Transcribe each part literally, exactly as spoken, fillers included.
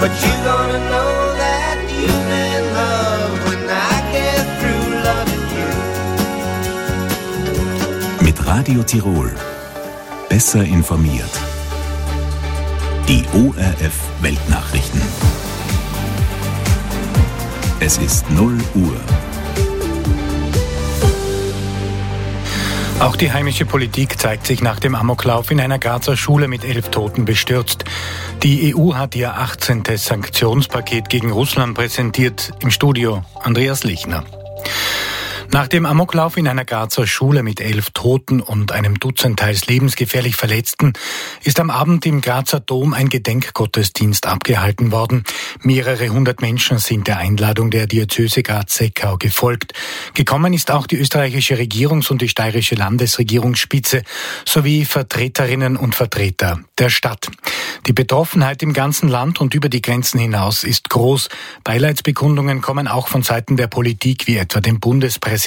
but you're gonna know that you're in love when I get through loving you. Mit Radio Tirol. Besser informiert. Die O R F Weltnachrichten. Es ist null Uhr. Auch die heimische Politik zeigt sich nach dem Amoklauf in einer Grazer Schule mit elf Toten bestürzt. Die E U hat ihr achtzehntes Sanktionspaket gegen Russland präsentiert. Im Studio Andreas Lichner. Nach dem Amoklauf in einer Grazer Schule mit elf Toten und einem Dutzend teils lebensgefährlich Verletzten ist am Abend im Grazer Dom ein Gedenkgottesdienst abgehalten worden. Mehrere hundert Menschen sind der Einladung der Diözese Graz-Seckau gefolgt. Gekommen ist auch die österreichische Regierungs- und die steirische Landesregierungsspitze sowie Vertreterinnen und Vertreter der Stadt. Die Betroffenheit im ganzen Land und über die Grenzen hinaus ist groß. Beileidsbekundungen kommen auch von Seiten der Politik, wie etwa dem Bundespräsidenten.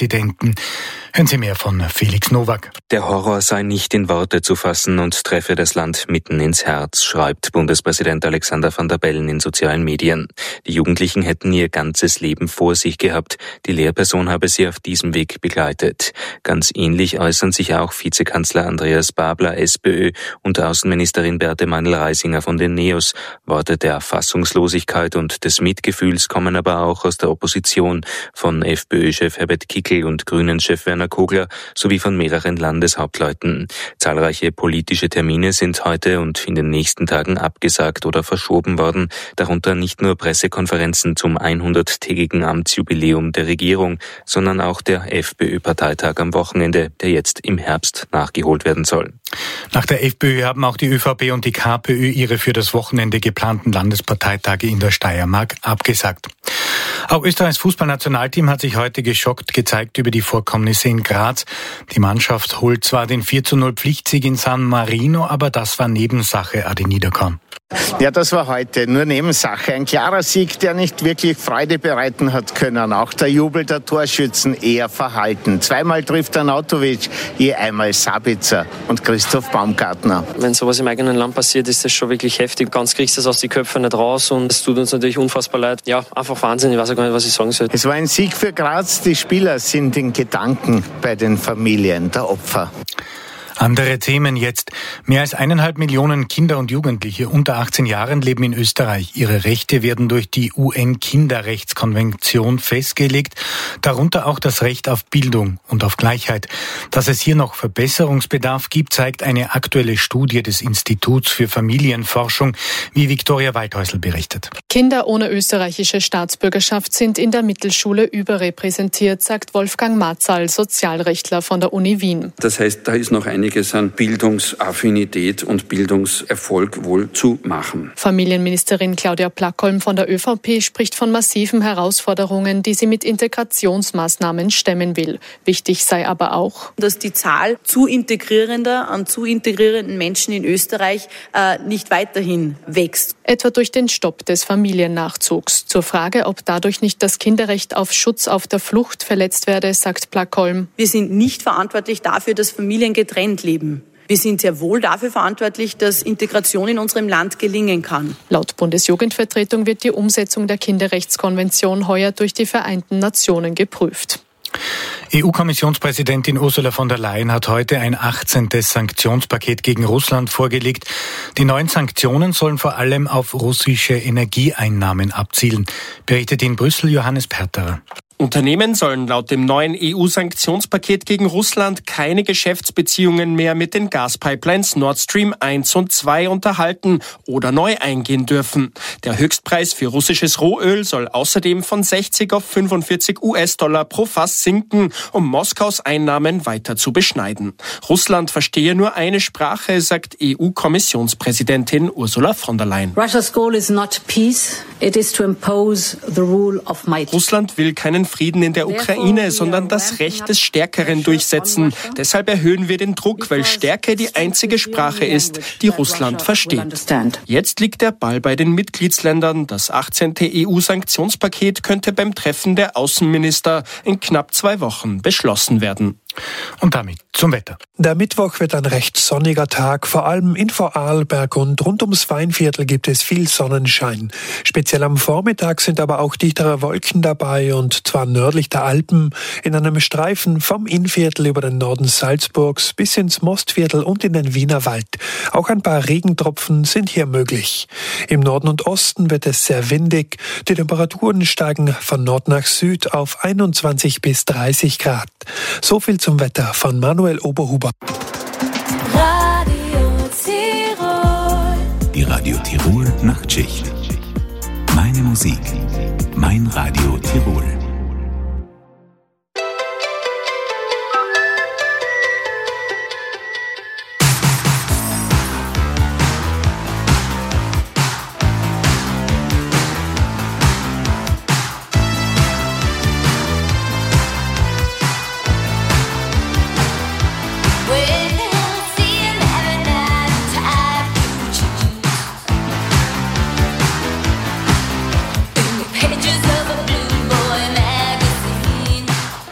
Hören Sie mehr von Felix Nowak. Der Horror sei nicht in Worte zu fassen und treffe das Land mitten ins Herz, schreibt Bundespräsident Alexander Van der Bellen in sozialen Medien. Die Jugendlichen hätten ihr ganzes Leben vor sich gehabt. Die Lehrperson habe sie auf diesem Weg begleitet. Ganz ähnlich äußern sich auch Vizekanzler Andreas Babler, SPÖ, und Außenministerin Berthe Meinl-Reisinger von den NEOS. Worte der Fassungslosigkeit und des Mitgefühls kommen aber auch aus der Opposition, von FPÖ-Chef Herbert Kickl und Grünen-Chef Werner Kogler sowie von mehreren Landeshauptleuten. Zahlreiche politische Termine sind heute und in den nächsten Tagen abgesagt oder verschoben worden, darunter nicht nur Pressekonferenzen zum hunderttägigen Amtsjubiläum der Regierung, sondern auch der FPÖ-Parteitag am Wochenende, der jetzt im Herbst nachgeholt werden soll. Nach der FPÖ haben auch die ÖVP und die KPÖ ihre für das Wochenende geplanten Landesparteitage in der Steiermark abgesagt. Auch Österreichs Fußballnationalteam hat sich heute geschockt gezeigt über die Vorkommnisse in Graz. Die Mannschaft holt zwar den vier zu null Pflichtsieg in San Marino, aber das war Nebensache, Adi Niederkorn. Ja, das war heute nur Nebensache. Ein klarer Sieg, der nicht wirklich Freude bereiten hat können. Auch der Jubel der Torschützen eher verhalten. Zweimal trifft Arnautovic, je einmal Sabitzer und Christoph Baumgartner. Wenn sowas im eigenen Land passiert, ist das schon wirklich heftig. Ganz kriegst du das aus den Köpfen nicht raus und es tut uns natürlich unfassbar leid. Ja, einfach Wahnsinn, ich weiß auch gar nicht, was ich sagen soll. Es war ein Sieg für Graz. Die Spieler sind in Gedanken bei den Familien der Opfer. Andere Themen jetzt. Mehr als eineinhalb Millionen Kinder und Jugendliche unter achtzehn Jahren leben in Österreich. Ihre Rechte werden durch die U N-Kinderrechtskonvention festgelegt, darunter auch das Recht auf Bildung und auf Gleichheit. Dass es hier noch Verbesserungsbedarf gibt, zeigt eine aktuelle Studie des Instituts für Familienforschung, wie Viktoria Waldhäusl berichtet. Kinder ohne österreichische Staatsbürgerschaft sind in der Mittelschule überrepräsentiert, sagt Wolfgang Marzal, Sozialrechtler von der Uni Wien. Das heißt, da ist noch eine an Bildungsaffinität und Bildungserfolg wohl zu machen. Familienministerin Claudia Plackholm von der ÖVP spricht von massiven Herausforderungen, die sie mit Integrationsmaßnahmen stemmen will. Wichtig sei aber auch, dass die Zahl zu integrierender an zu integrierenden Menschen in Österreich äh, nicht weiterhin wächst. Etwa durch den Stopp des Familiennachzugs. Zur Frage, ob dadurch nicht das Kinderrecht auf Schutz auf der Flucht verletzt werde, sagt Plackholm: Wir sind nicht verantwortlich dafür, dass Familien getrennt leben. Wir sind sehr wohl dafür verantwortlich, dass Integration in unserem Land gelingen kann. Laut Bundesjugendvertretung wird die Umsetzung der Kinderrechtskonvention heuer durch die Vereinten Nationen geprüft. E U-Kommissionspräsidentin Ursula von der Leyen hat heute ein achtzehntes Sanktionspaket gegen Russland vorgelegt. Die neuen Sanktionen sollen vor allem auf russische Energieeinnahmen abzielen, berichtet in Brüssel Johannes Perterer. Unternehmen sollen laut dem neuen E U-Sanktionspaket gegen Russland keine Geschäftsbeziehungen mehr mit den Gaspipelines Nord Stream eins und zwei unterhalten oder neu eingehen dürfen. Der Höchstpreis für russisches Rohöl soll außerdem von sechzig auf fünfundvierzig US-Dollar pro Fass sinken, um Moskaus Einnahmen weiter zu beschneiden. Russland verstehe nur eine Sprache, sagt E U-Kommissionspräsidentin Ursula von der Leyen. Russia's goal is not peace, it is to impose the rule of might. Russland will keinen Frieden in der Ukraine, sondern das Recht des Stärkeren durchsetzen. Deshalb erhöhen wir den Druck, weil Stärke die einzige Sprache ist, die Russland versteht. Jetzt liegt der Ball bei den Mitgliedsländern. Das achtzehnte E U-Sanktionspaket könnte beim Treffen der Außenminister in knapp zwei Wochen beschlossen werden. Und damit zum Wetter. Der Mittwoch wird ein recht sonniger Tag. Vor allem in Vorarlberg und rund ums Weinviertel gibt es viel Sonnenschein. Speziell am Vormittag sind aber auch dichtere Wolken dabei, und zwar nördlich der Alpen in einem Streifen vom Innviertel über den Norden Salzburgs bis ins Mostviertel und in den Wienerwald. Auch ein paar Regentropfen sind hier möglich. Im Norden und Osten wird es sehr windig. Die Temperaturen steigen von Nord nach Süd auf einundzwanzig bis dreißig Grad. So viel zum Wetter von Manuel Oberhuber. Radio Tirol. Die Radio Tirol Nachtschicht. Meine Musik, mein Radio Tirol. Pages of a blue boy magazine.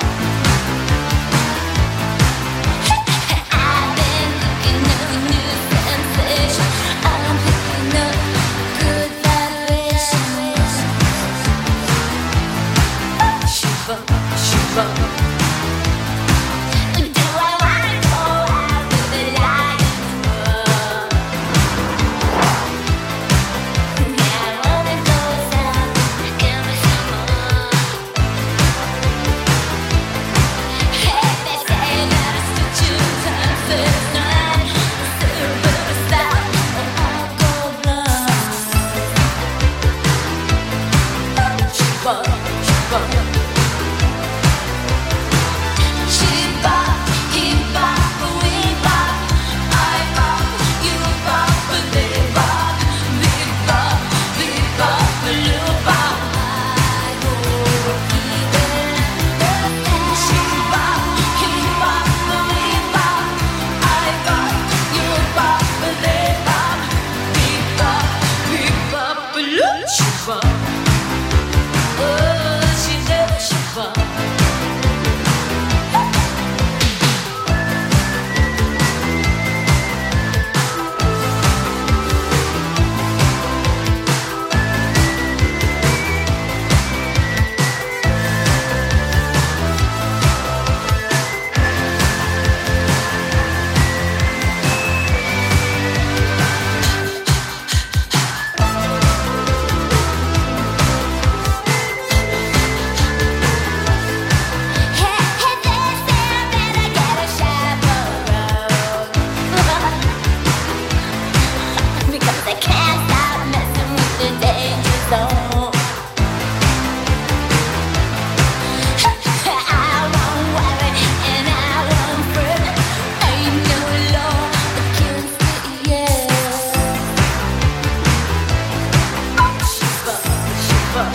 I've been looking at a new sensation. I'm picking up good vibrations. Shiver, shiver. Do I wanna go out with the lights? Yeah, I wanna go south. Give me some more. Hey, they say that it's the children's first night. Silver star, and I'll go blind. Shiver, shiver. She bop, he bop, we bop. I bop, you bop, they bop. We bop, we bop, you bop. I go even understand. She bop, he bop, we bop. I bop, you bop, they bop. We bop, we bop, you shiver. Oh, she never shiver. Because they can't stop messing with the danger zone. I won't worry and I won't fret. Ain't no law against it, yeah. Shiver, shiver.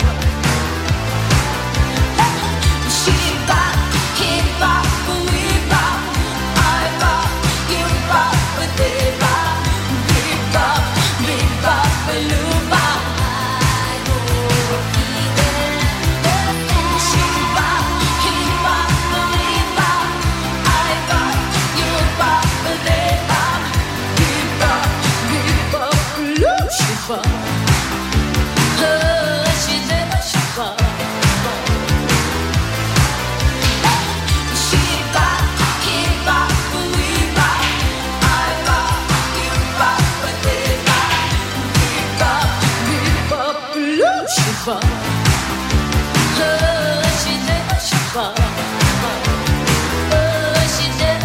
She bop, he bop, we bop. I bop, you bop, they bop. We bop, we bop, you bop. I go even understand. She bop, he bop, we bop. I bop, you bop, they bop. We bop, we bop, you shiver. Oh, she never shiver. She bop, he bop, we bop. I bop, you bop, they bop. We bop, we bop, you shiver. Oh, she never shiver. Oh, she never.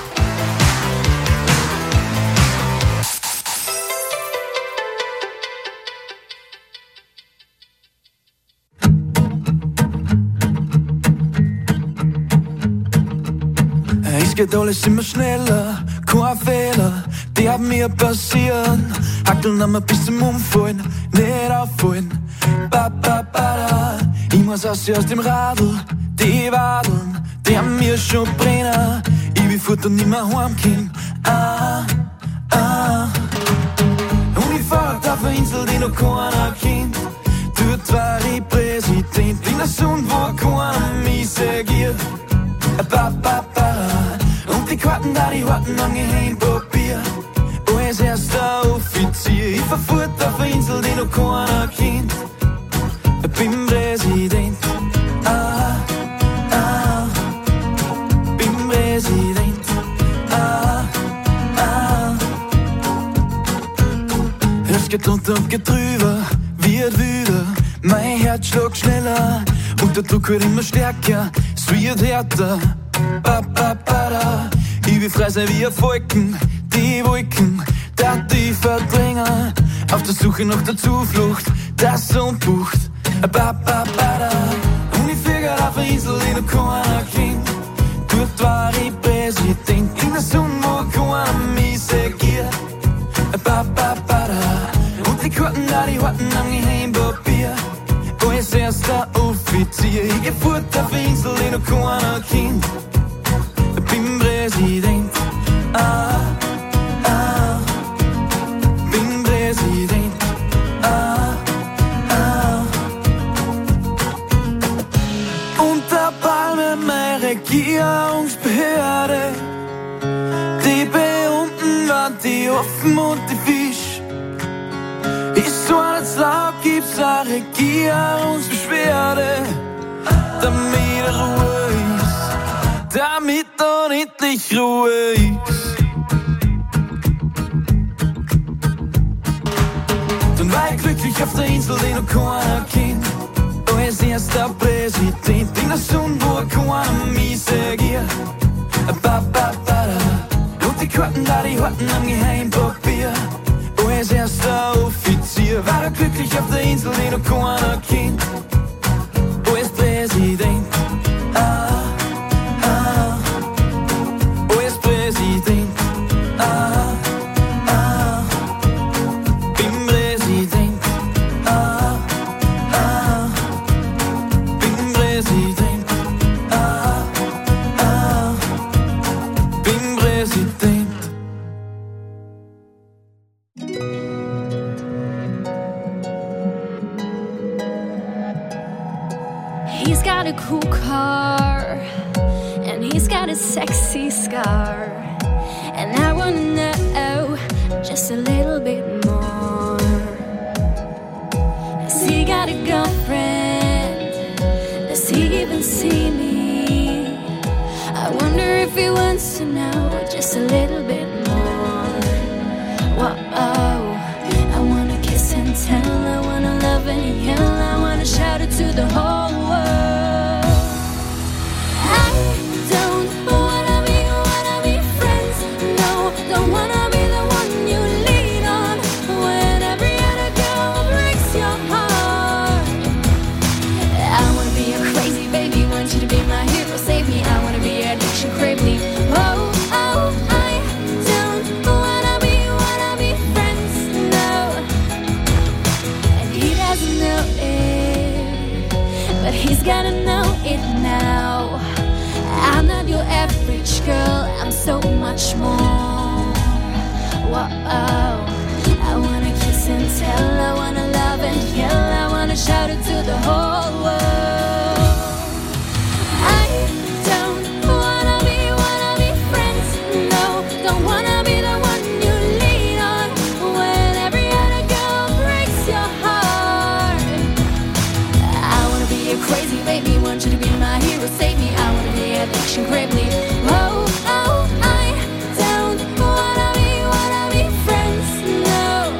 Es geht alles immer schneller, kein Fehler, die haben mir passieren. Hackeln am bis zum Umfallen, nicht auffallen. Ba, ba, ba, da. Ich muss aus aus dem Radl, die Wadeln, die haben mir schon brennen. Ich will fort und nicht mehr heimkommen. Ah, ah. Und ich fahr auf eine Insel, die noch keiner kennt. Dort war ich Präsident in der Sonne, wo keiner mich segiert. Ba, ba, ba. da die Horten am Geheimpapier. Als erster Offizier, ich verfuhrt auf eine Insel, die noch keiner kennt. Ich bin Präsident, ah, ah, bin Präsident, ah, ah. Es geht runter und geht drüber, wird wieder, mein Herz schlägt schneller und der Druck wird immer stärker, es wird härter, ba, ba, ba, da. Ich will frei sein wie ein Falken, die Wolken, da die verdrängen, auf der Suche nach der Zuflucht, das Unbucht, ba, ba, ba, da. Und ich fliege grad auf eine Insel, die noch keiner kennt. Dort war ich Präsident, in der Sonne, wo keiner mich segiert, ba, ba, ba, da. Und die Karten da, die Horten am Geheimpapier. Als erster Offizier, ich geh fort auf eine Insel, die noch keiner kennt. Ich bin Präsident, ah, ah, bin Präsident, ah, ah. Unter Palme meine Regierungsbehörde, die Beamten waren die Offen und die Fisch. Ist so als laut, gibt's eine Regierungsbeschwerde, damit Ruhe ist, damit dann endlich Ruhe ist. Dann war ich glücklich auf der Insel, die noch keiner kennt. Als erster Präsident in der Sonne, wo keiner mich segiert. Ba, ba, ba, da. Und die Karten da, die Horten am Geheimpapier. Als erster Offizier war er glücklich auf der Insel, die noch keiner kennt. Als Präsident, ah, ah, als Präsident, ah, ah, bin Präsident, ah, ah, bin Präsident, ah, ah, bin Präsident. He's got a cool car, and he's got a sexy scar, and I wanna know just a little bit more. Has he got a girlfriend? Does he even see me? I wonder if he wants to know just a little bit more. Whoa, I wanna kiss and tell, I wanna love and yell, I wanna shout it to the whole world. He's gotta know it now. I'm not your average girl, I'm so much more. Whoa, I wanna kiss and tell, I wanna love and yell, I wanna shout it to the whole world. I don't wanna be, wanna be friends, no, don't wanna be the one you lean on when every other girl breaks your heart. I wanna be a crazy baby, want you to be my hero, save me. I wanna be addiction gravely. Oh, oh, I don't wanna be, wanna be friends, no.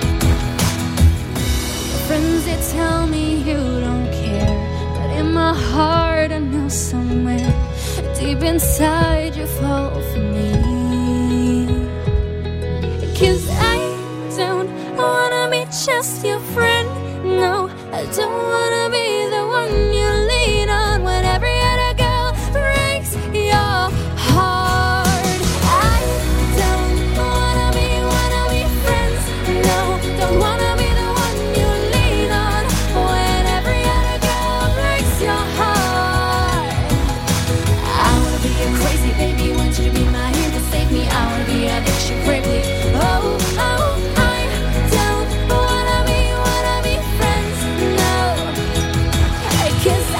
Friends, they tell me you don't care, but in my heart I know somewhere deep inside you fall for me. 'Cause I don't wanna be just your friend, no, I don't wanna be the one you lean on when every other girl breaks your heart. I don't wanna be, wanna be friends, no, don't wanna be the one you lean on when every other girl breaks your heart. I wanna be a crazy baby, want you to be my hero, save me. I wanna be addiction gravely. Oh, oh, I don't wanna be, wanna be friends, no. 'Cause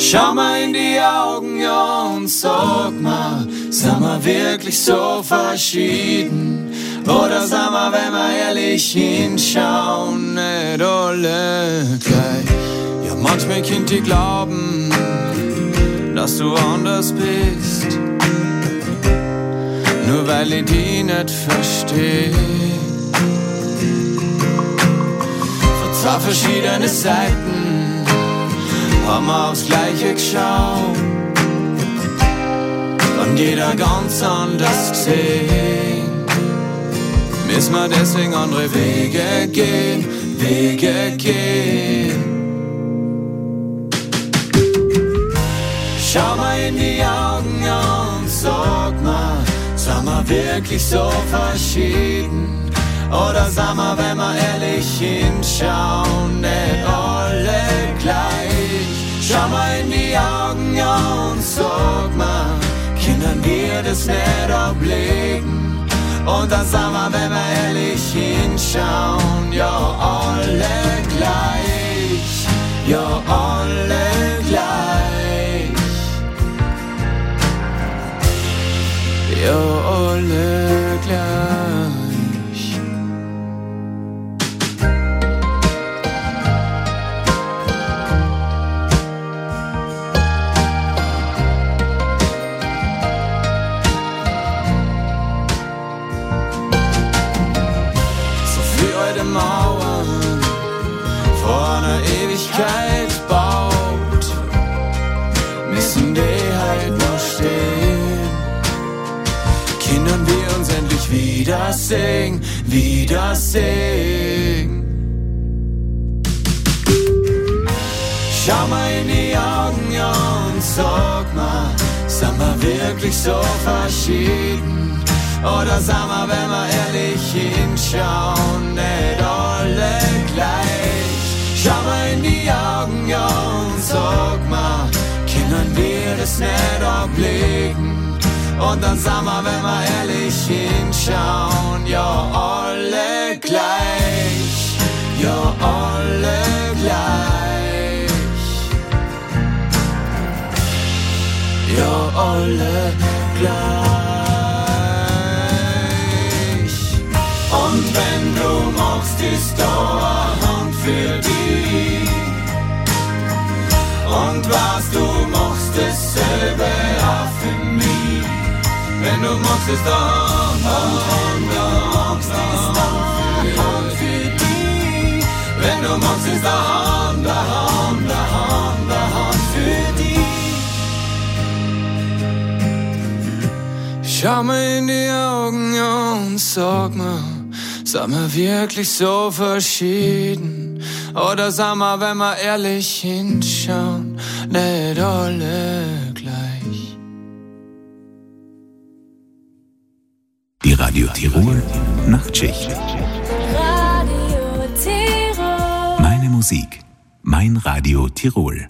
Schau mal in die Augen, ja, und sag mal, sind wir wirklich so verschieden? Oder sind wir, wenn wir ehrlich hinschauen, nicht alle gleich? Ja, manchmal könnt ihr glauben, dass du anders bist, nur weil ich die nicht versteh. Von zwei verschiedene Seiten haben wir aufs Gleiche geschaut und jeder ganz anders gesehen. Müssen wir deswegen andere Wege gehen, Wege gehen. Schau mal in die Augen, ja, und sag mal, sind wir wirklich so verschieden? Oder sind wir, wenn wir ehrlich hinschauen, nicht alle gleich? Schau mal in die Augen, ja, und sag mal, können wir das nicht ablegen? Und dann sind wir, wenn wir ehrlich hinschauen, ja, alle gleich, ja, alle gleich, ja, alle gleich. Mauern vor einer Ewigkeit baut, müssen die halt noch stehen. Können wir uns endlich wiedersehen, wiedersehen. Schau mal in die Augen, ja, und sag mal, sind wir wirklich so verschieden? Oder sind wir, wenn wir ehrlich hinschauen, nicht alle gleich? Schau mal in die Augen, ja, und sag mal, können wir das nicht ablegen? Und dann sind wir, wenn wir ehrlich hinschauen, ja, alle gleich, ja, alle gleich, ja, alle gleich. Und wenn du magst, ist da eine Hand für dich. Und was du machst, dasselbe auch für mich. Wenn du magst, ist da eine Hand, Hand, Hand für dich. Wenn du magst, ist da Hand, Hand, Hand, Hand für dich. Schau mir in die Augen, ja, und sag mal, sind wir wirklich so verschieden? Oder sind wir, wenn wir ehrlich hinschauen, nicht alle gleich? Die Radio Tirol Nachtschicht. Radio Tirol. Meine Musik, mein Radio Tirol.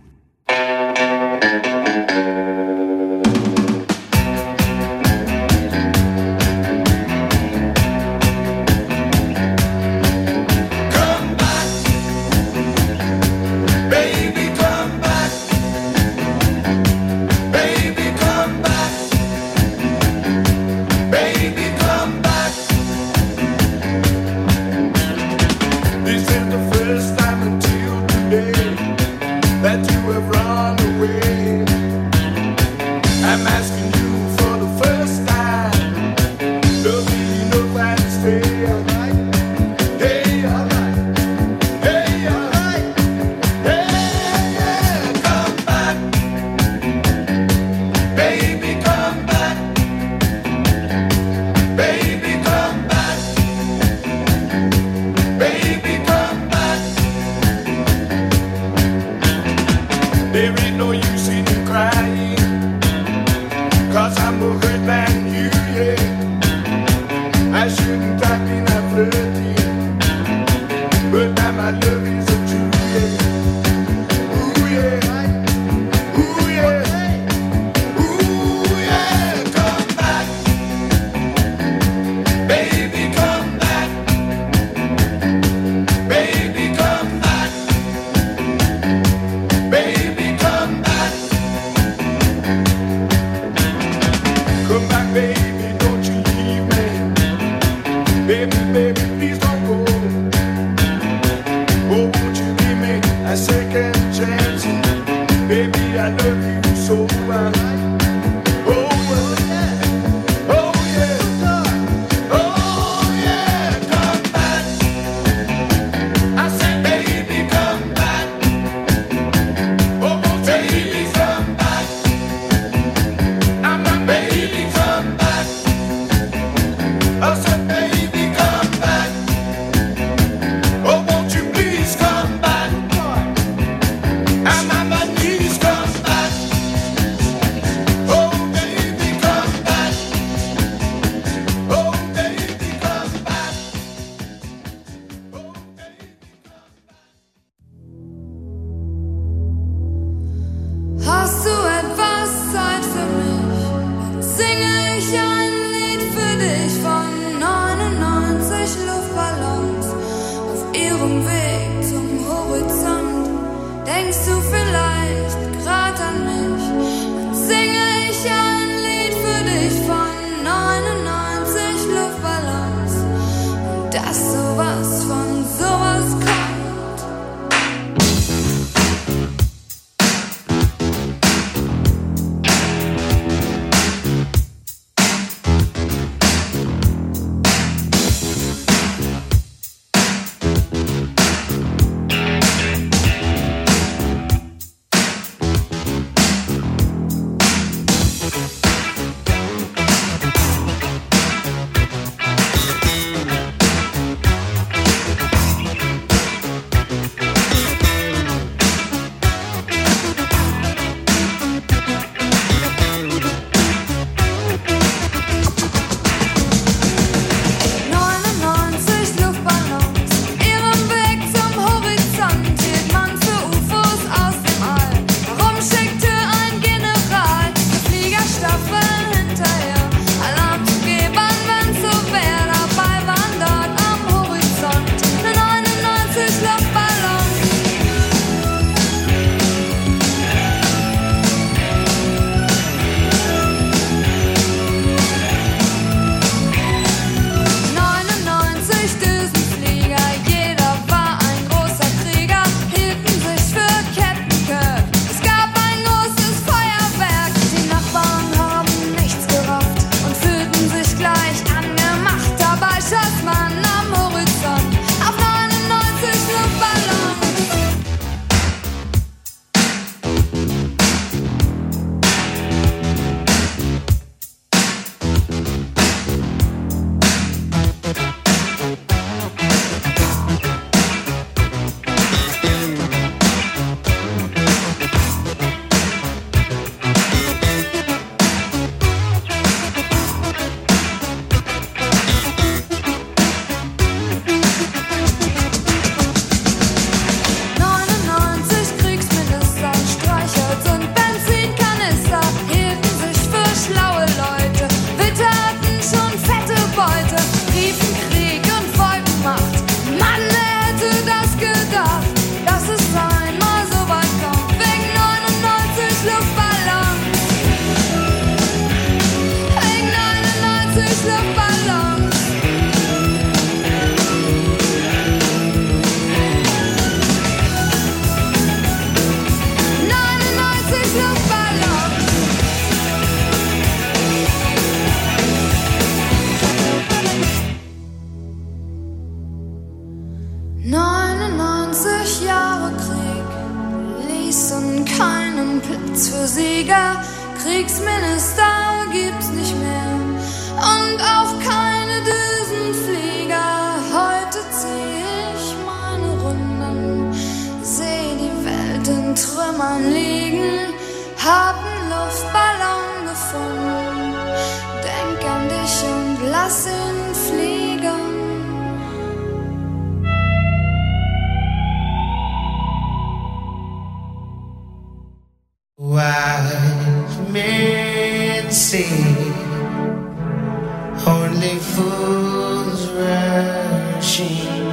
Baby, come back. ihrem Weg zum Horizont. Denkst du vielleicht grad an mich? Dann singe ich ein Lied für dich von neunundneunzig Luftballons. Und dass sowas von sowas kommt. neunundneunzig Jahre Krieg ließen keinen Platz für Sieger. Kriegsminister gibt's nicht mehr und auch keine Düsenflieger. Heute zieh ich meine Runden, seh die Welt in Trümmern liegen, hab einen Luftballon gefunden, denk an dich und lass ihn fliegen. Wise men say only fools rush in,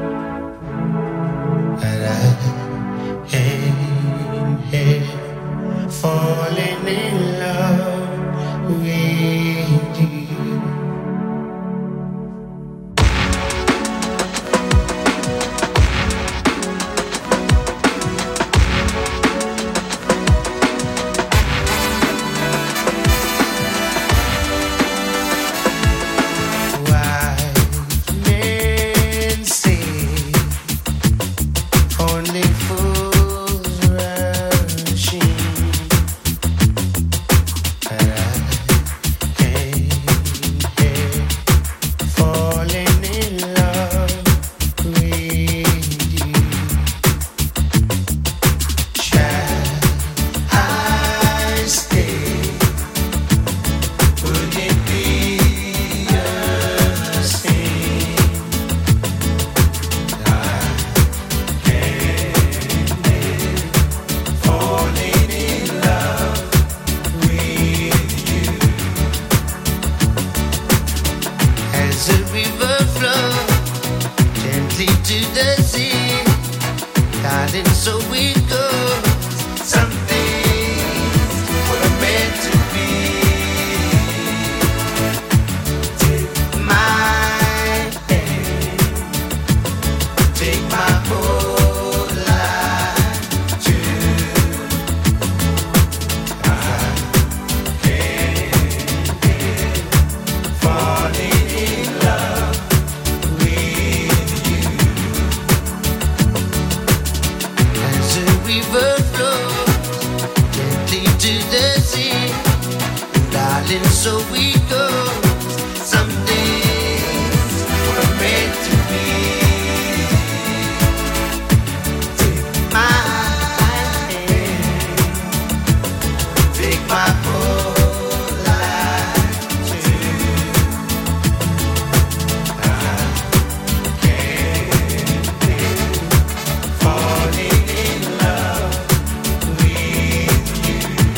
and I am here falling in love with you. darling, so we go. Some things were meant to be. Take my hand, take my whole life too. I can't help falling in love with you. As a river flows gently to the sea, darling, so we go. Some things were meant to be. Take my hand, take my whole life too. I can't help falling in love with you.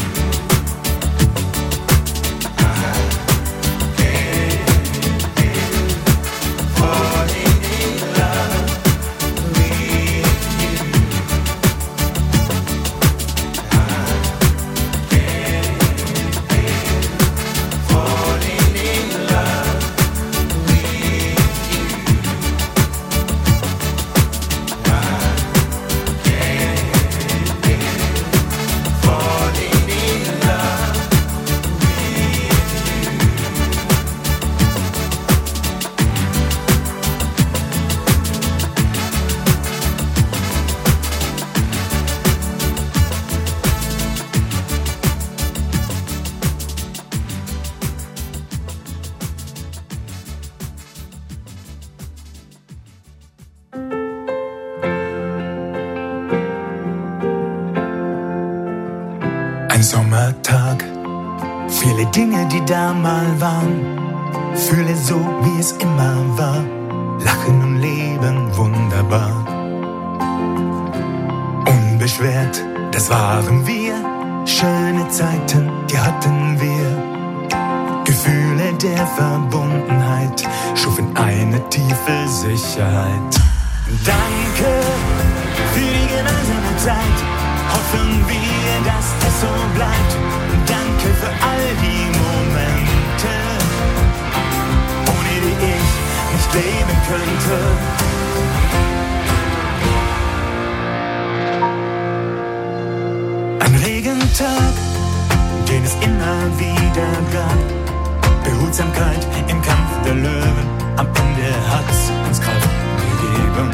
I can't help falling in love with you. I can't help falling in love with you. I can't help falling in love Ein Sommertag, viele Dinge, die da mal waren. Fühle so, wie es immer war. Lachen und leben wunderbar. Unbeschwert, das waren wir. Schöne Zeiten, die hatten wir. Gefühle der Verbundenheit schufen eine tiefe Sicherheit. Danke für die gemeinsame Zeit. Hoffen wir, dass es so bleibt. Danke für all die Momente, ohne die ich nicht leben könnte. Ein Regentag, den es immer wieder gab. Behutsamkeit im Kampf der Löwen. Am Ende hat's uns Kraft gegeben.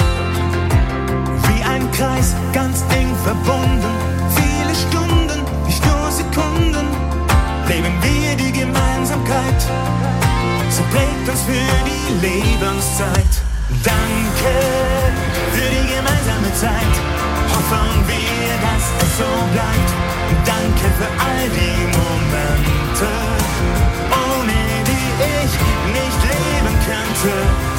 Wie ein Kreis, ganz eng verbunden. Viele Stunden, nicht nur Sekunden. Leben wir die Gemeinsamkeit. So prägt uns für die Lebenszeit. Danke für die gemeinsame Zeit. Hoffen wir, dass es so bleibt. Danke für all die Momente, ohne die ich nicht leben könnte.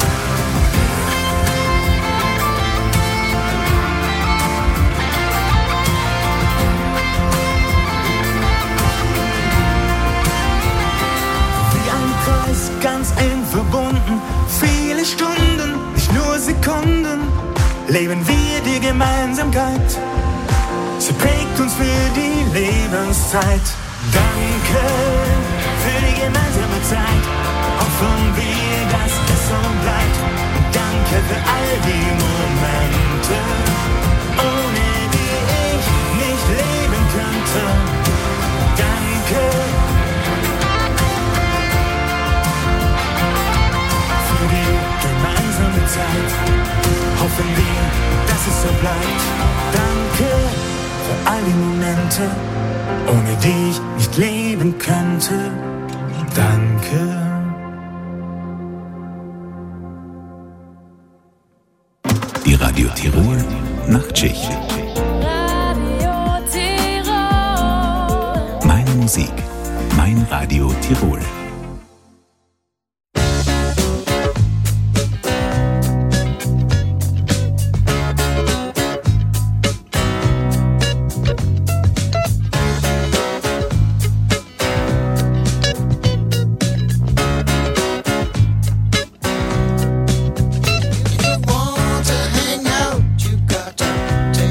Ganz eng verbunden, viele Stunden, nicht nur Sekunden, leben wir die Gemeinsamkeit. Sie prägt uns für die Lebenszeit. Danke für die gemeinsame Zeit. Hoffen wir, dass es so bleibt. Danke für all die Momente, ohne die ich nicht leben könnte. Danke. Zeit. Hoffen wir, dass es so bleibt. Danke für all die Momente, ohne die ich nicht leben könnte. Danke. Die Radio Tirol Nachtschicht. Radio Tirol. Meine Musik, mein Radio Tirol. Want to hang out, you got to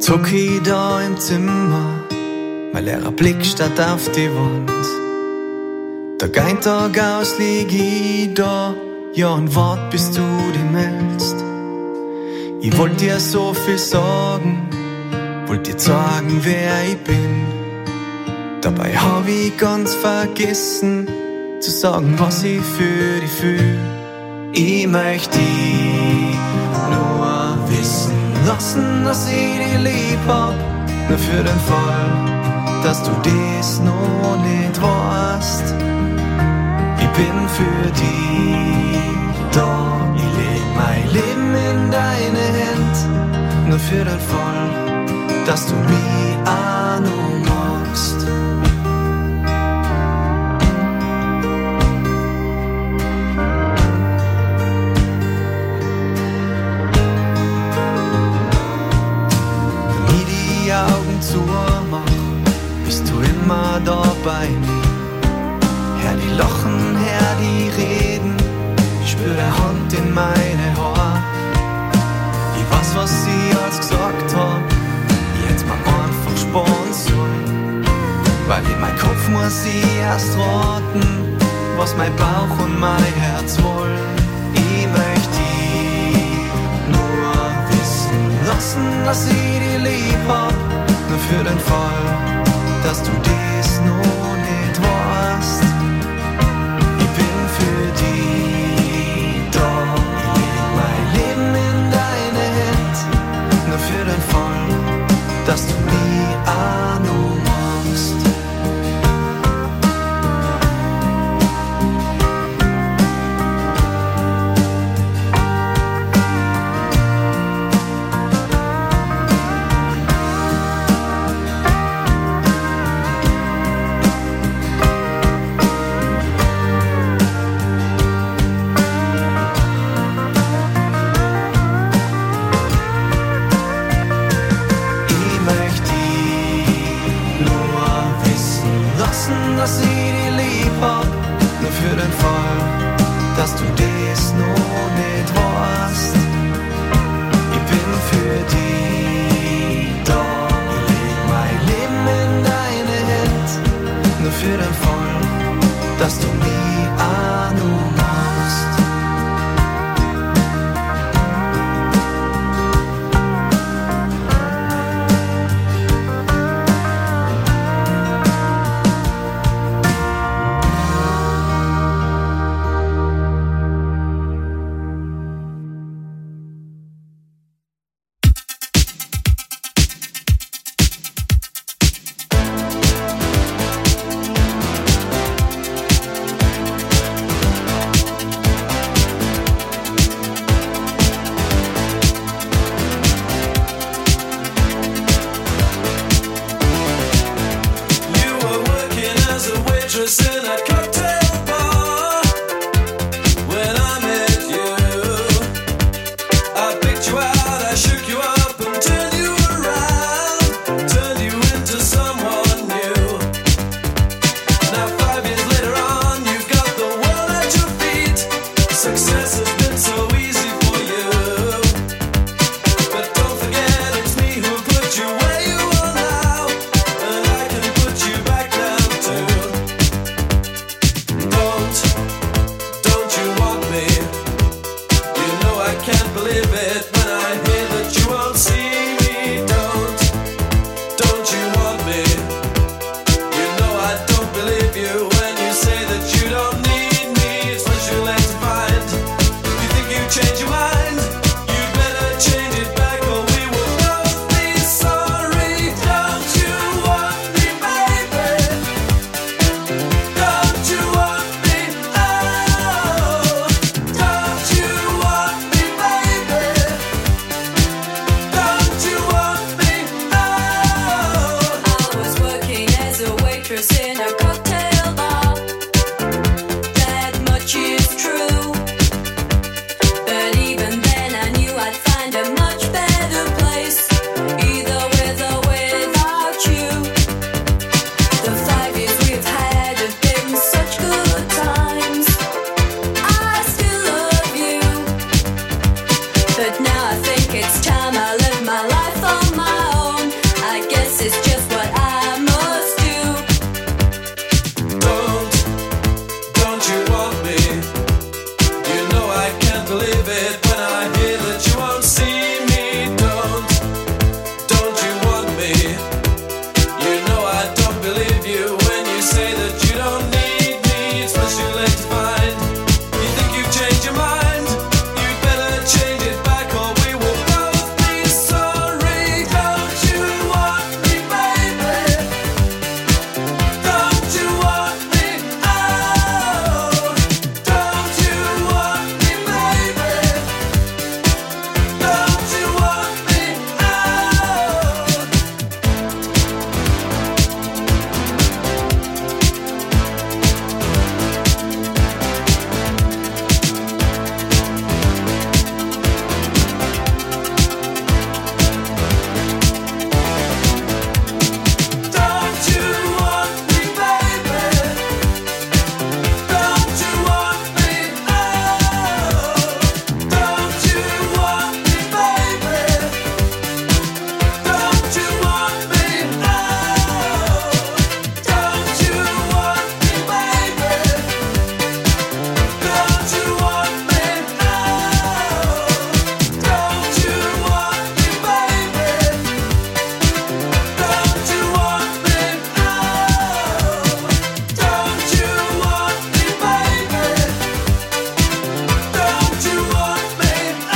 Jetzt hock ich da im Zimmer, mein leerer Blick starrt auf die Wand. Tag ein, Tag aus lieg ich da, ja und wart, bis du dich meldest. Ich wollt dir so viel sagen, wollt dir sagen, wer ich bin. Dabei hab ich ganz vergessen, zu sagen, was ich für dich fühl. Ich möchte dich nur wissen lassen, dass ich dich lieb hab. Nur für den Fall, dass du das noch nicht weißt. Ich bin für dich da, ich leg mein Leben in deine Hand. Nur für den Fall, dass du mich auch noch magst. Wenn ich die Augen zumach, bist du immer da bei mir. Hör die lachen, hör die reden, ich spür deine Hand in meine Haar. Ich weiß, was sie als gesagt hat, ich hätt's mir einfach sparen sollen. Weil in meinem Kopf muss ich erst raten, was mein Bauch und mein Herz wollen. Ich möchte dich nur wissen lassen, dass ich dich lieb hab. Nur für den Fall, dass du das noch nicht weißt. Ich bin für dich da, ich leg mein Leben in deine Hand. Nur für den Fall, dass du mich auch noch magst. change your mind, you better change it back or we will both be sorry. Don't you want me, baby? Don't you want me? Oh, don't you want me, baby? Don't you want me? Oh. Don't you want me, baby? Don't you want me? Oh, don't you want me, baby? Don't you want me? Oh, don't you want me, baby? Don't you want me? Oh, don't you want me, baby? Don't you want me? Oh, don't you want me, baby? Don't you want me?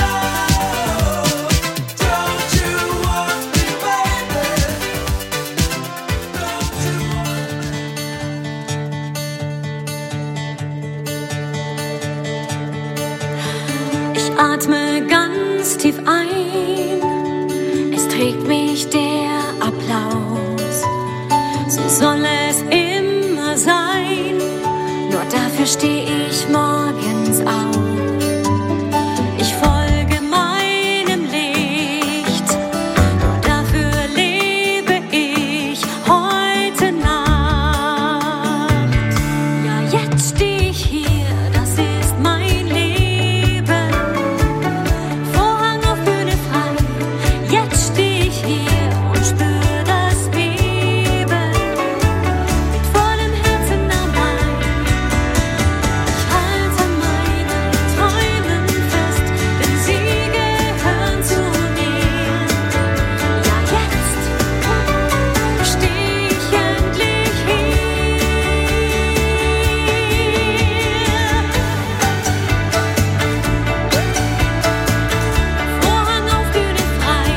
Ich atme ganz tief ein, es trägt mich der Applaus. So soll es immer sein, nur dafür stehe ich morgens auf. Ich folge meinem Licht, nur dafür lebe ich heute Nacht. Ja, jetzt stehe ich hier, das ist mein Leben. Vorhang auf Bühne frei, jetzt stehe ich hier und spür das Beben. Mit vollem Herzen dabei, ich halte meine Träumen fest, denn sie gehören zu mir. Ja, jetzt stehe ich endlich hier. Vorhang auf Bühne frei.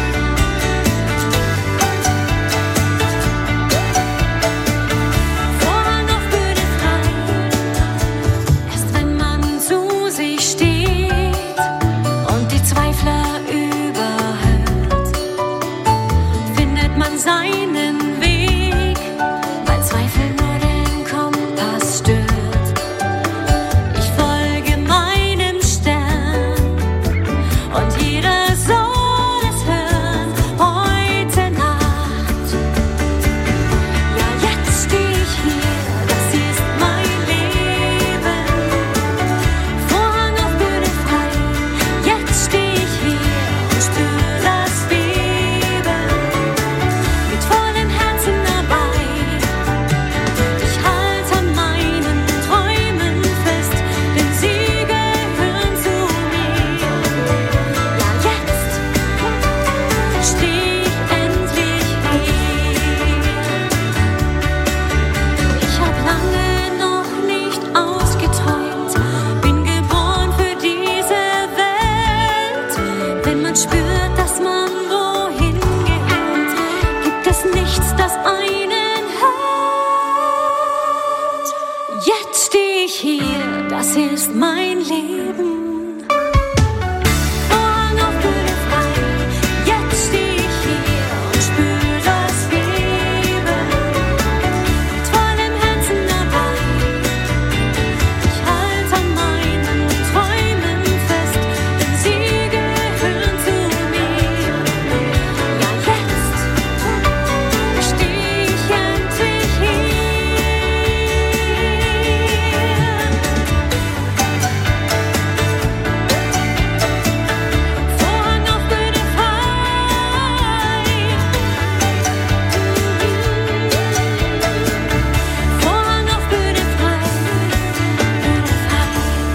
Vorhang auf Bühne frei. Erst wenn man zu sich steht und die Zweifler überhört, findet man seinen Weg, weil Zweifel nur den Kompass stört. Ich folge meinem Stern und jeder soll es hören heute Nacht. Ja, jetzt stehe ich hier, das ist mein Leben. Vorhang auf Bühne frei, jetzt stehe ich hier und spür das Beben. Mit vollem Herzen dabei, ich halte an meinen Träumen fest, denn sie gehören zu mir. Ja, jetzt stehe ich endlich hier. Ich hab lange noch nicht ausgeträumt, bin geboren für diese Welt. Wenn man spürt, dass man wohin gehört, gibt es nichts, das einen hält. Jetzt stehe ich hier, das ist mein Leben. Vorhang auf Bühne frei, jetzt stehe ich hier und spür das Beben. Mit vollem Herzen dabei, ich halte an meinen Träumen fest, denn sie gehören zu mir. Ja, jetzt stehe ich endlich hier. Vorhang auf Bühne frei. Vorhang auf Bühne frei. Bühne frei.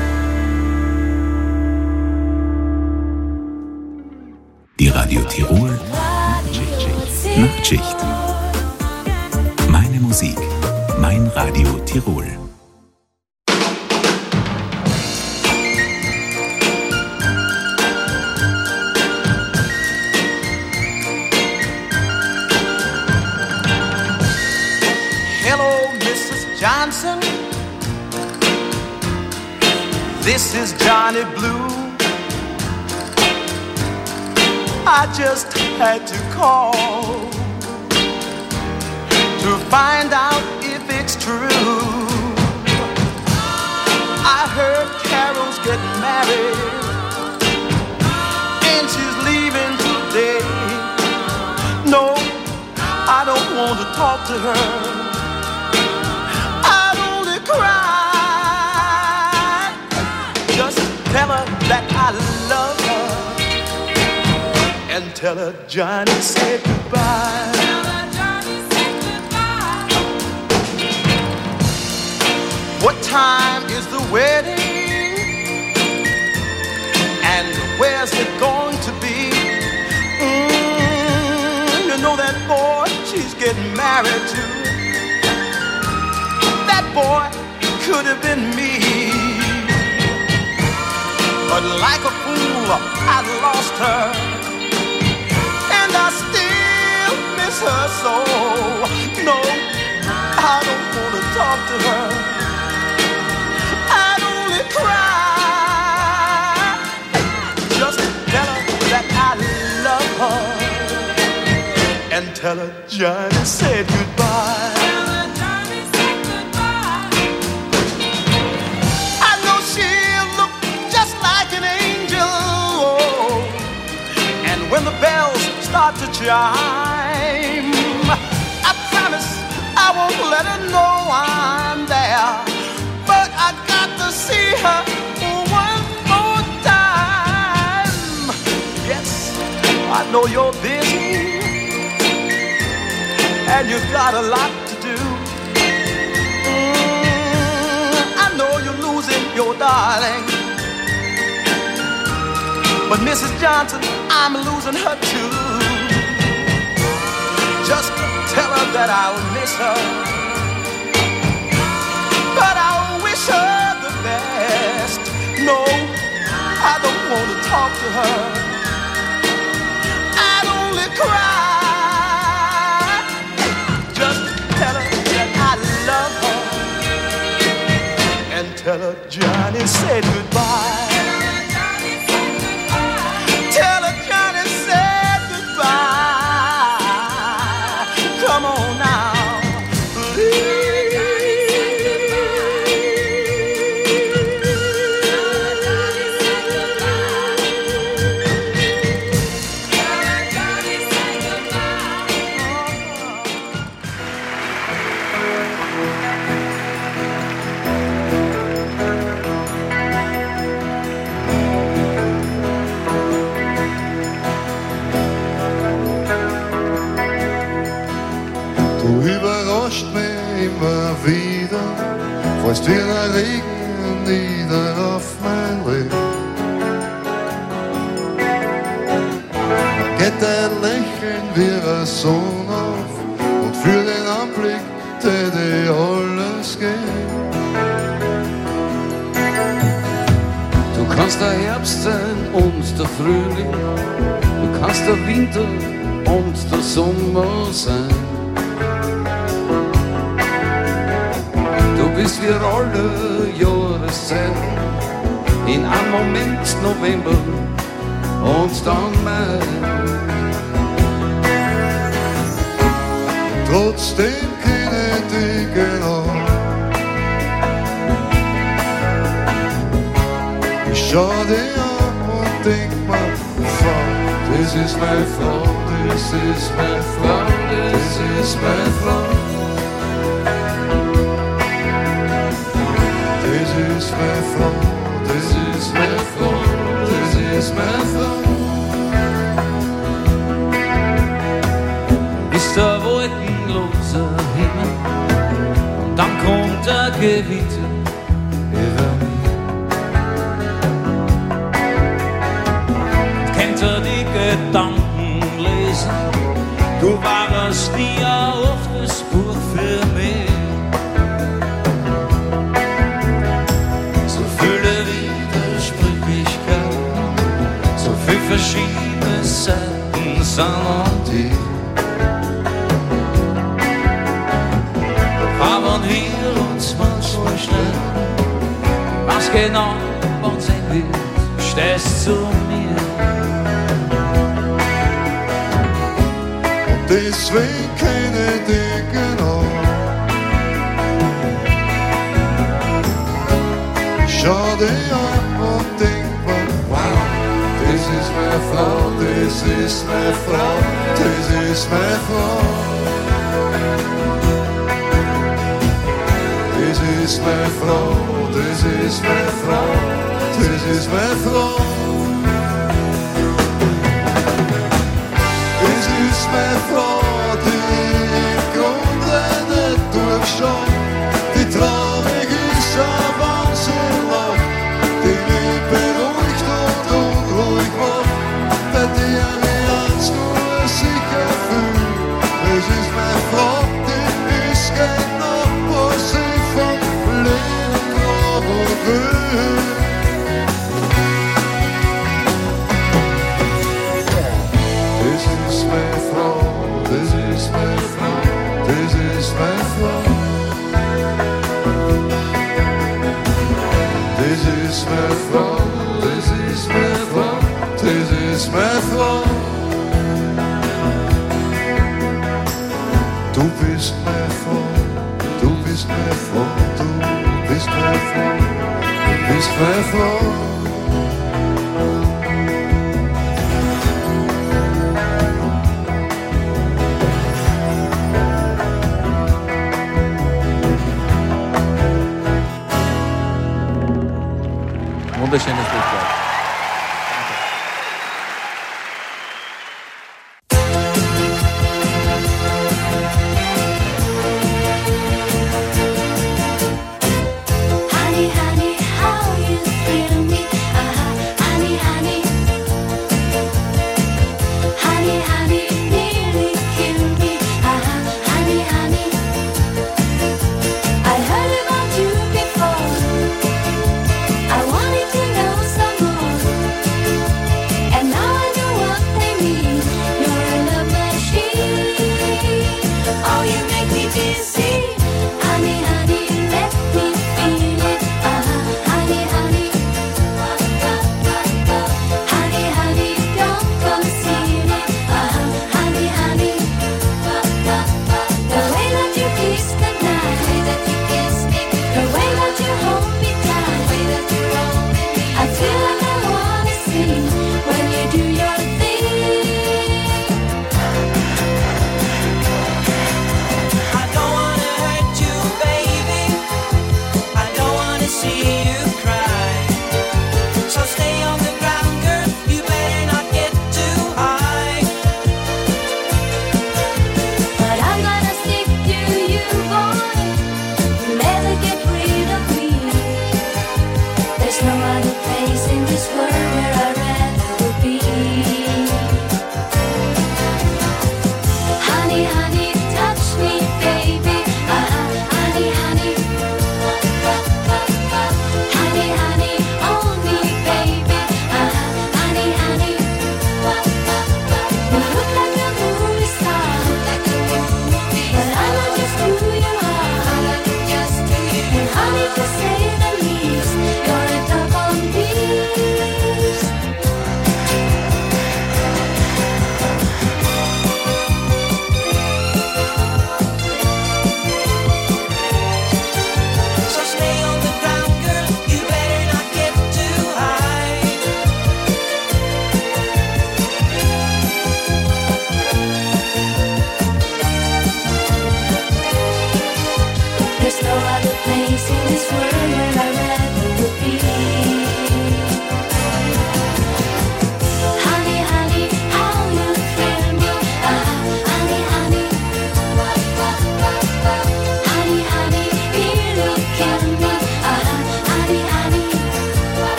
Die Radio Tirol Nachtschicht. Meine Musik, mein Radio Tirol. Missus Johnny Blue. I just had to call to find out if it's true. I heard Carol's getting married and she's leaving today. No, I don't want to talk to her. I'd only cry. Just tell her that I love her and tell her Johnny said goodbye. Tell her Johnny said goodbye. What time is the wedding? And where's it going to be? Mm, you know that boy she's getting married to. That boy could have been me. But like a fool, I lost her. And I still miss her so. No, I don't want to talk to her. I'd only cry. Just tell her that I love her and tell her Johnny said goodbye. Tell her Johnny said goodbye. I know she'll look just like an angel. Oh, and when the bells start to chime, I promise I won't let her know I'm there. But I got to see her one more time. Yes, I know you're busy and you've got a lot to do. Mm, I know you're losing your darling, but Missus Johnson, I'm losing her too. Just tell her that I'll miss her, but I'll wish her the best. No, I don't want to talk to her. I'd only cry. Just tell her that I love her and tell her Johnny said goodbye. Tell her Johnny said goodbye. Come on now, please. Du überrascht mich immer wieder, fällst wie ein Regen nieder auf mein Leben. Dann geht dein Lächeln wie ein Sonne auf und für den Anblick tät ich alles geben. Du kannst der Herbst sein und der Frühling, du kannst der Winter und der Sommer sein. Du bist wie alle Jahreszeiten, in einem Moment November und dann Mai. Trotzdem kenne ich dich genau. Ich schau dich an und denk mir, Frau, das ist meine Frau, das ist meine Frau, das ist meine Frau. Das ist meine Frau, das ist meine Frau, das ist meine Frau. Ist der wolkenloser Himmel und dann kommt der Gewitter über mich. Kennt er die Gedanken lesen? Du warst nie ein offenes Buch für mich. So viele Widersprüchlichkeiten, so viele verschiedene Seiten sind an dir. Aber wir uns manchmal schnell, was genau uns wird, stehst zu mir. Und deswegen kenne ich dich genau. Schau dich an und denk mir, wow, das ist meine Frau, das ist meine Frau, das ist meine Frau. Das ist meine Frau, das ist meine Frau, das ist meine Frau. Das ist meine Frau, die im Grunde nicht durchschaut, die traurig ist, aber sie lacht, die mich beruhigt und unruhig macht, bei der mich eins nur sicher fühlt. Das ist meine Frau, die ist genau, was ich vom Leben brauchen will. Das ist meine Frau, das ist meine Frau, das ist meine Frau. Das ist meine Frau, das ist meine Frau, das ist meine Frau. Du bist meine Frau, du bist meine Frau, du bist meine Frau, du bist meine Frau. Wunderschönes Lied. Honey, honey, how you thrill me, uh-huh, honey, honey. Honey, honey, nearly kill me, uh-huh, honey, honey. I heard about you before, I wanted to know some more.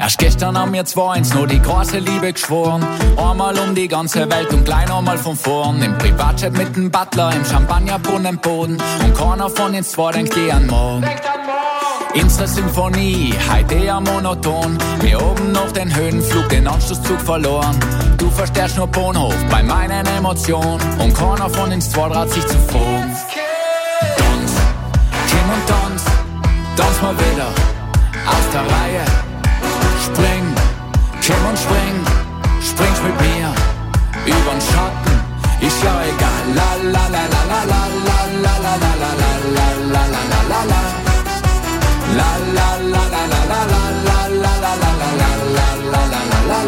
Erst gestern haben wir zwei ins nur die große Liebe geschworen. Einmal um die ganze Welt und gleich nochmal von vorn. Im Privatjet mit dem Butler, im Champagnerbrunnenboden. Und keiner von uns zwei denkt eh an morgen. Unsere Symphonie, heute eher monoton. Wir oben auf den Höhenflug, den Anschlusszug verloren. Du verstärkst nur Bahnhof bei meinen Emotionen. Und keiner von uns zwei traut sich zu fragen. Tanz, Kim und Tanz, tanz mal wieder aus der Reihe. Spring, Kim und spring, springst mit mir übern Schatten, ist ja egal. La la la la la la la la la la la la la la la la la. La la la la la la la la la la la la la la la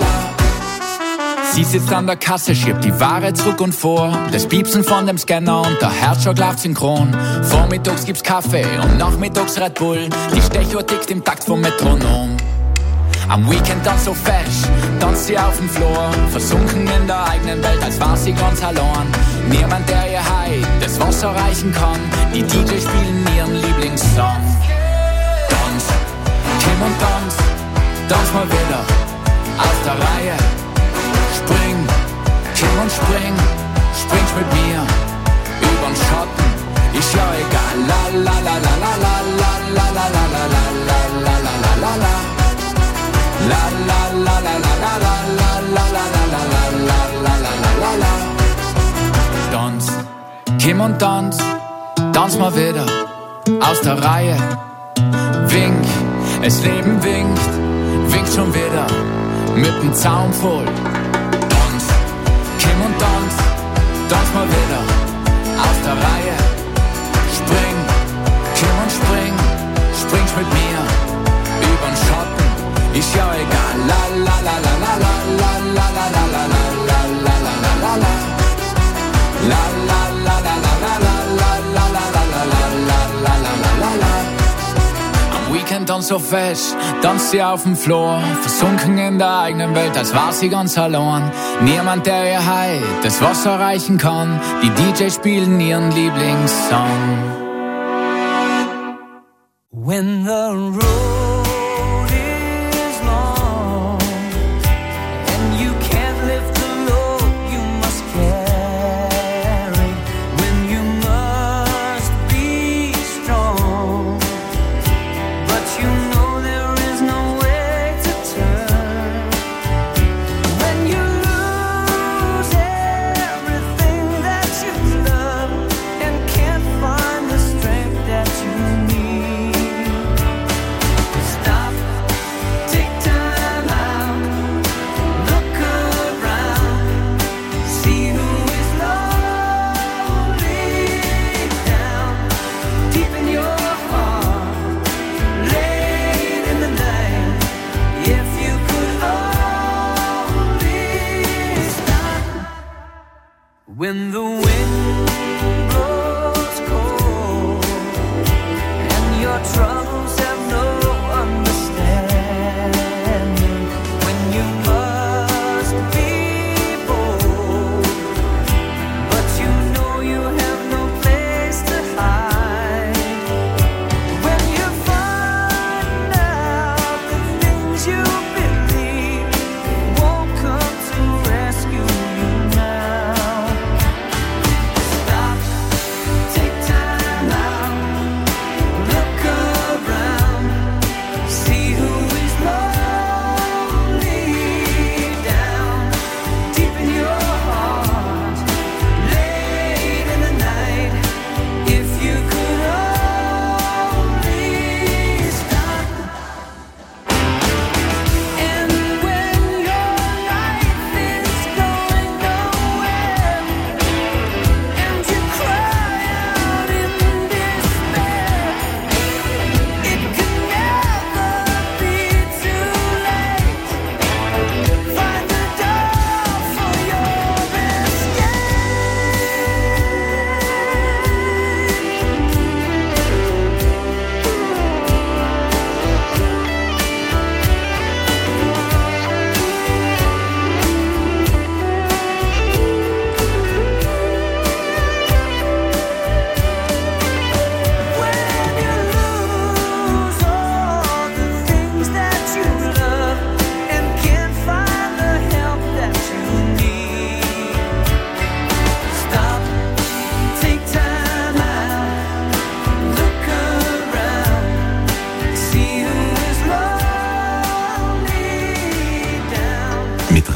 la. Sie sitzt an der Kasse, schiebt die Ware zurück und vor. Das Piepsen von dem Scanner und der Herzschlag läuft synchron. Vormittags gibt's Kaffee und nachmittags Red Bull. Die Stechuhr tickt im Takt vom Metronom. Am Weekend dann so fesch, tanzt sie auf dem Floor. Versunken in der eigenen Welt, als war sie ganz allein. Niemand, der ihr heut das Wasser reichen kann. Die D Js spielen ihren Lieblingssong. Tanz, Kim und Tanz, tanz mal wieder aus der Reihe. Spring, Kim und spring, springst mit mir übern Schatten, ist ja egal. La la la la la la la la la la la la la la la la. La la la la la la la la la la la la la la la. Tanz, Kim und Tanz, tanz mal wieder aus der Reihe. Wink, es Leben winkt, winkt schon wieder mit dem Zaun voll. Tanz, Kim und Tanz, tanz mal wieder aus der Reihe. Spring, Kim und spring, springst mit mir übern Schatten. Ist ja egal. La la la la la la la la la la la la la la la la la. La la la la la la la la la la la la la la la la. Am Weekend dann so fest, tanzt sie auf dem Floor. Versunken in der eigenen Welt, als war sie ganz allein. Niemand, der ihr heut das Wasser reichen kann. Die D Js spielen ihren Lieblingssong. When the road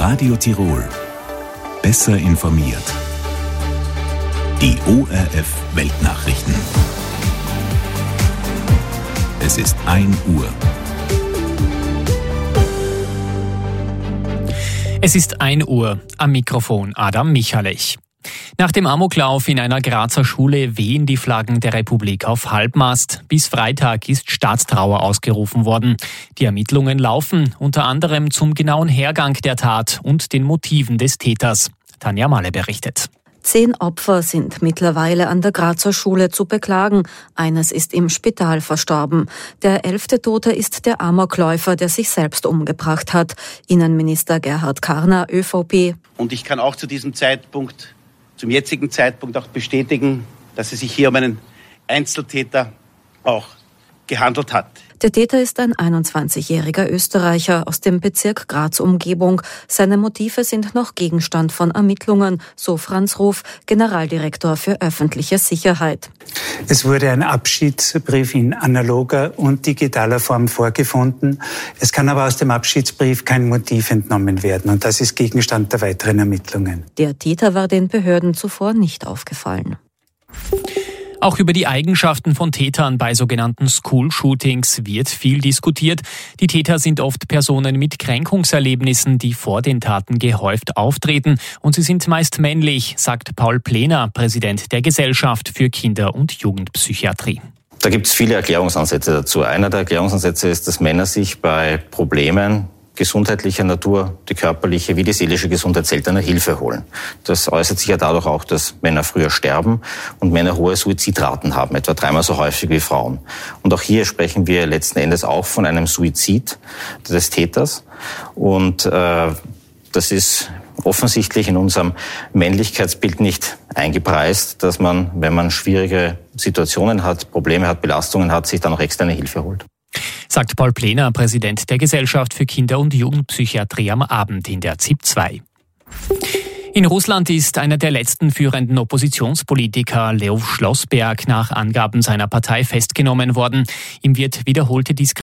Radio Tirol. Besser informiert. Die O R F Weltnachrichten. Es ist ein Uhr. Es ist ein Uhr. Am Mikrofon Adam Michalech. Nach dem Amoklauf in einer Grazer Schule wehen die Flaggen der Republik auf Halbmast. Bis Freitag ist Staatstrauer ausgerufen worden. Die Ermittlungen laufen unter anderem zum genauen Hergang der Tat und den Motiven des Täters. Tanja Malle berichtet. Zehn Opfer sind mittlerweile an der Grazer Schule zu beklagen. Eines ist im Spital verstorben. Der elfte Tote ist der Amokläufer, der sich selbst umgebracht hat. Innenminister Gerhard Karner, ÖVP. Und ich kann auch zu diesem Zeitpunkt, zum jetzigen Zeitpunkt auch bestätigen, dass es sich hier um einen Einzeltäter auch gehandelt hat. Der Täter ist ein einundzwanzigjähriger Österreicher aus dem Bezirk Graz-Umgebung. Seine Motive sind noch Gegenstand von Ermittlungen, so Franz Ruf, Generaldirektor für öffentliche Sicherheit. Es wurde ein Abschiedsbrief in analoger und digitaler Form vorgefunden. Es kann aber aus dem Abschiedsbrief kein Motiv entnommen werden und das ist Gegenstand der weiteren Ermittlungen. Der Täter war den Behörden zuvor nicht aufgefallen. Auch über die Eigenschaften von Tätern bei sogenannten School-Shootings wird viel diskutiert. Die Täter sind oft Personen mit Kränkungserlebnissen, die vor den Taten gehäuft auftreten. Und sie sind meist männlich, sagt Paul Plener, Präsident der Gesellschaft für Kinder- und Jugendpsychiatrie. Da gibt es viele Erklärungsansätze dazu. Einer der Erklärungsansätze ist, dass Männer sich bei Problemen gesundheitlicher Natur, die körperliche wie die seelische Gesundheit seltener Hilfe holen. Das äußert sich ja dadurch auch, dass Männer früher sterben und Männer hohe Suizidraten haben, etwa dreimal so häufig wie Frauen. Und auch hier sprechen wir letzten Endes auch von einem Suizid des Täters. Und äh, das ist offensichtlich in unserem Männlichkeitsbild nicht eingepreist, dass man, wenn man schwierige Situationen hat, Probleme hat, Belastungen hat, sich dann auch externe Hilfe holt. Sagt Paul Plener, Präsident der Gesellschaft für Kinder- und Jugendpsychiatrie am Abend in der Z I P zwei. In Russland ist einer der letzten führenden Oppositionspolitiker, Lev Schlossberg, nach Angaben seiner Partei festgenommen worden. Ihm wird wiederholte Diskriminierung